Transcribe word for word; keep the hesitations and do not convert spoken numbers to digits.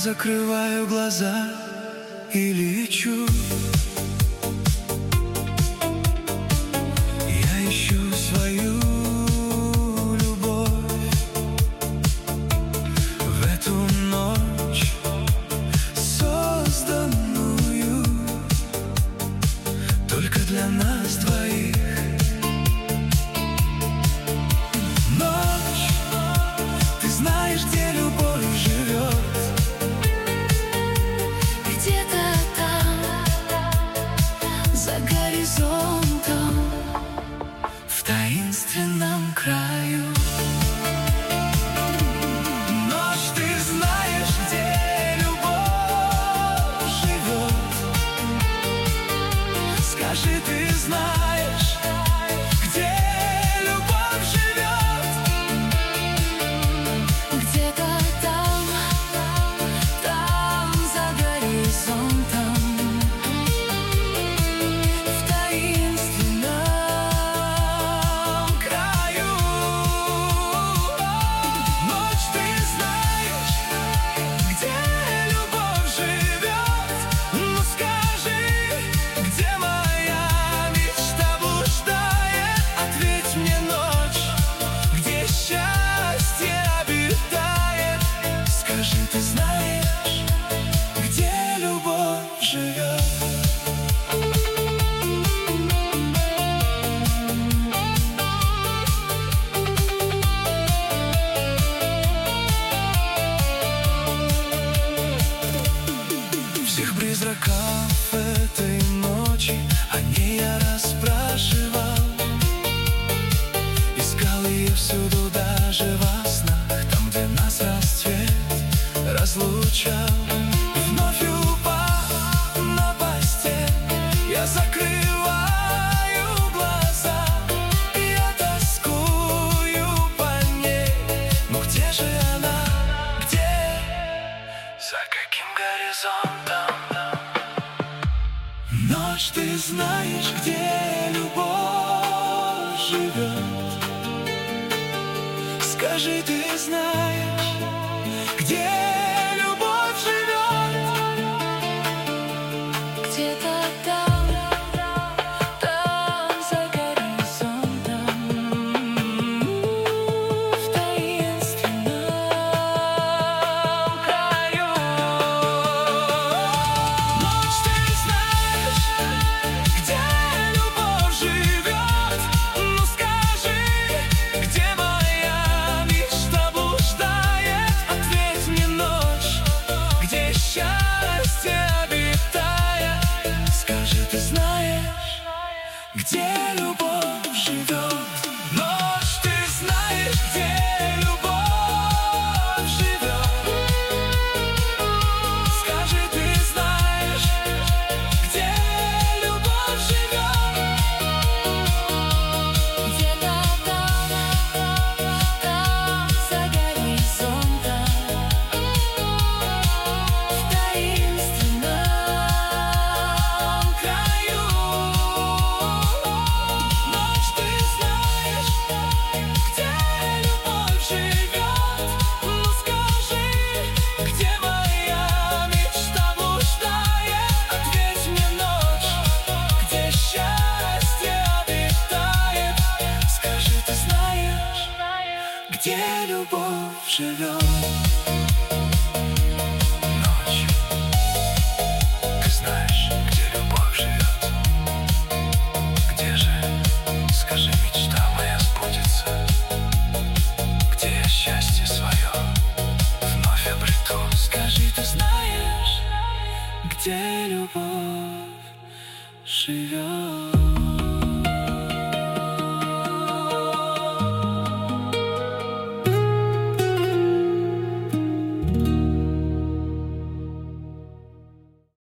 закрываю глаза и лечу. Я ищу свою любовь в эту ночь, созданную только для нас двоих. Ночь, ты знаешь, где любовь живет. Где-то там, за горизонтом, В таинственном краю. Ночь, ты знаешь, где любовь живет. Скажи, ты знаешь, где любовь живет. где-то там, там, за горизонтом, в таинственном краю. Ночь, ты знаешь, где любовь живет. Ну скажи, где моя мечта блуждает. Ответь мне, ночь, где счастье обитает. Скажи, ты знаешь, где любовь живет. Всех призраков этой ночи, о ней я расспрашивал. Искал ее всюду, даже во снах, там, где нас расцвет разлучал. Вновь упав на постель, я закрываю глаза. Я тоскую по ней, но где же она? Где? За каким горизонтом? Ночь, ты знаешь, где любовь живет. Скажи, ты знаешь, где любовь живет. где-то там, там, за горизонтом, в таинственном краю. Ночь, ты знаешь, где любовь живет. Ну скажи, где моя мечта блуждает. Ответь мне, ночь, где счастье обитает. Скажи, ты знаешь, где любовь живет. Ночь, ты знаешь, где любовь живет. Скажи, ты знаешь, где любовь живет. Где-то там, там, за горизонтом, в таинственном краю. Ночь, ты знаешь, где любовь живет. Ну скажи, где моя мечта блуждает. Ответь мне, ночь, где счастье обитает. Скажи, ты знаешь, где любовь живет. Ночь, ты знаешь, где любовь живет. Где же, скажи, мечта моя сбудется. Где я счастье свое вновь обрету. Скажи, ты знаешь, где любовь живет.